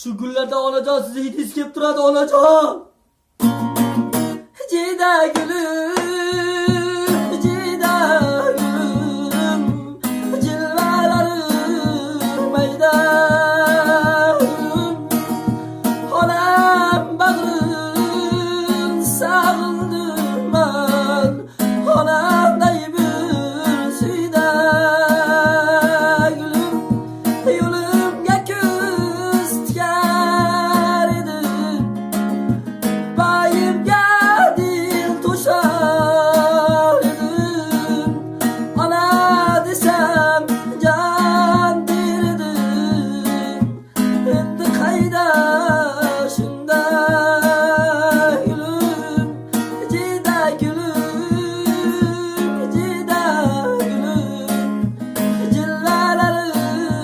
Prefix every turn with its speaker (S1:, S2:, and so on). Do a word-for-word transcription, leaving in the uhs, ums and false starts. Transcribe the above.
S1: Şu günlerde onacan size hidis kelip turadi onacan. Ceyda gülüm